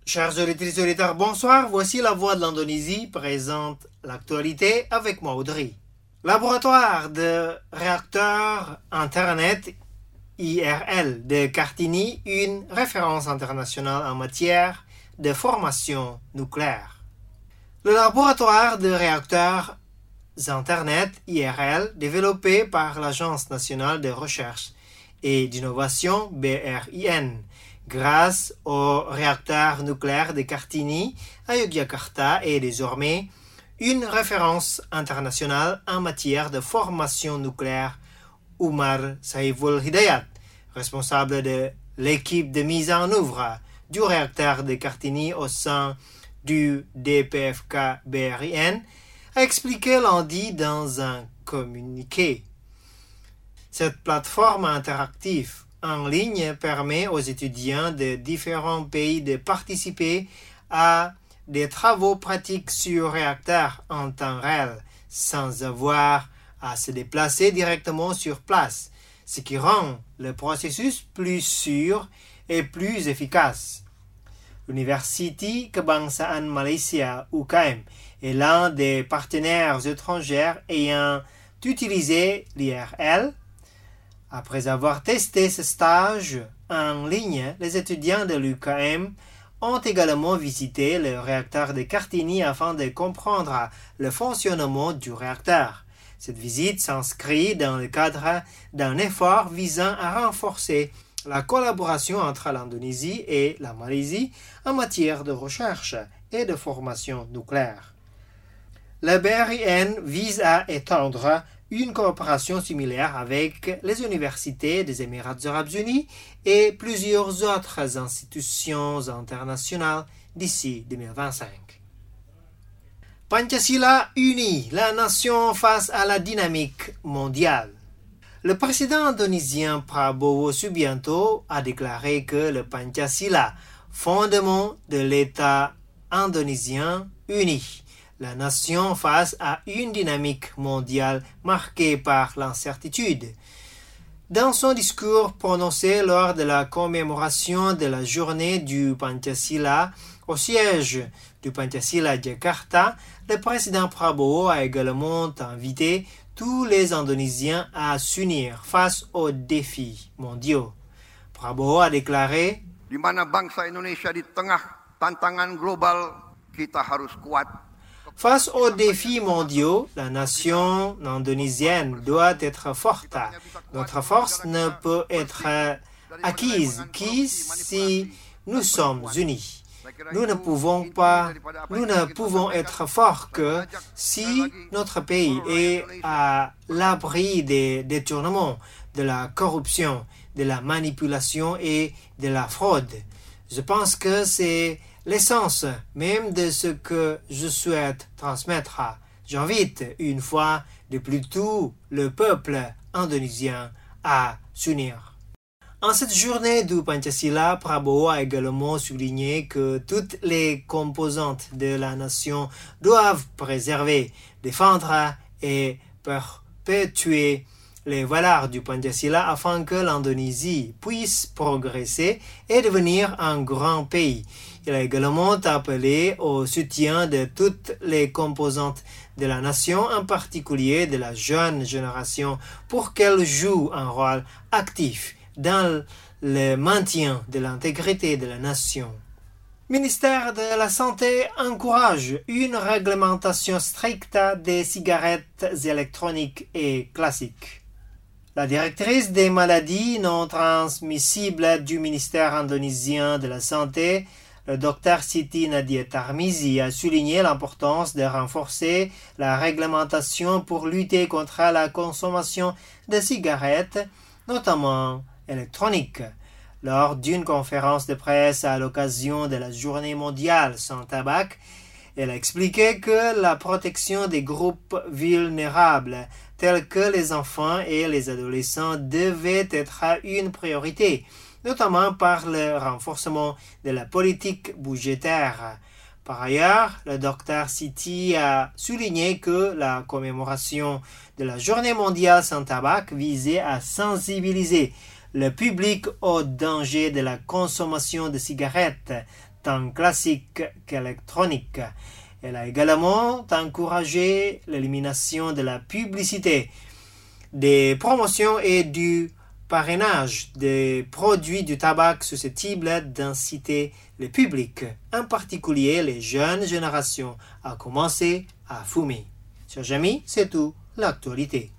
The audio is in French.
Chers auditrices et auditeurs, bonsoir. Voici la voix de l'Indonésie présente l'actualité avec moi, Audrey. Laboratoire de réacteurs Internet IRL de Kartini, une référence internationale en matière de formation nucléaire. Le laboratoire de réacteurs Internet IRL, développé par l'Agence nationale de recherche et d'innovation BRIN, grâce au réacteur nucléaire de Kartini à Yogyakarta, est désormais une référence internationale en matière de formation nucléaire. Umar Saiful Hidayat, responsable de l'équipe de mise en œuvre du réacteur de Kartini au sein du DPFK BRIN, a expliqué lundi dans un communiqué. Cette plateforme interactive en ligne permet aux étudiants de différents pays de participer à des travaux pratiques sur réacteurs en temps réel, sans avoir à se déplacer directement sur place, ce qui rend le processus plus sûr et plus efficace. L'Université Kebangsaan Malaysia UKM est l'un des partenaires étrangers ayant utilisé l'IRL. Après avoir testé ce stage en ligne, les étudiants de l'UKM ont également visité le réacteur de Kartini afin de comprendre le fonctionnement du réacteur. Cette visite s'inscrit dans le cadre d'un effort visant à renforcer la collaboration entre l'Indonésie et la Malaisie en matière de recherche et de formation nucléaire. Le BRIN vise à étendre une coopération similaire avec les universités des Émirats arabes unis et plusieurs autres institutions internationales d'ici 2025. Pancasila unie, la nation face à la dynamique mondiale. Le président indonésien Prabowo Subianto a déclaré que le Pancasila, fondement de l'État indonésien, unit la nation face à une dynamique mondiale marquée par l'incertitude. Dans son discours prononcé lors de la commémoration de la journée du Pancasila au siège du Pancasila Jakarta, le président Prabowo a également invité tous les Indonésiens à s'unir face aux défis mondiaux. Prabowo a déclaré: Di mana bangsa Indonesia di tengah tantangan global, kita harus kuat. Face aux défis mondiaux, la nation indonésienne doit être forte. Notre force ne peut être acquise que si nous sommes unis. Nous ne pouvons être forts que si notre pays est à l'abri des détournements, de la corruption, de la manipulation et de la fraude. Je pense que c'est l'essence même de ce que je souhaite transmettre. J'invite une fois de plus tout le peuple indonésien à s'unir. En cette journée du Pancasila, Prabowo a également souligné que toutes les composantes de la nation doivent préserver, défendre et perpétuer les valeurs du Pancasila afin que l'Indonésie puisse progresser et devenir un grand pays. Il a également appelé au soutien de toutes les composantes de la nation, en particulier de la jeune génération, pour qu'elle joue un rôle actif dans le maintien de l'intégrité de la nation. Le ministère de la Santé encourage une réglementation stricte des cigarettes électroniques et classiques. La directrice des maladies non transmissibles du ministère indonésien de la Santé, le Dr Siti Nadia Tarmizi, a souligné l'importance de renforcer la réglementation pour lutter contre la consommation de cigarettes, notamment électroniques. Lors d'une conférence de presse à l'occasion de la Journée mondiale sans tabac, elle a expliqué que la protection des groupes vulnérables, tels que les enfants et les adolescents, devait être une priorité, notamment par le renforcement de la politique budgétaire. Par ailleurs, le Dr Siti a souligné que la commémoration de la Journée mondiale sans tabac visait à sensibiliser le public au danger de la consommation de cigarettes, tant classique qu'électronique. Elle a également encouragé l'élimination de la publicité, des promotions et du parrainage des produits du tabac susceptibles d'inciter le public, en particulier les jeunes générations, à commencer à fumer. Chers amis, c'est tout l'actualité.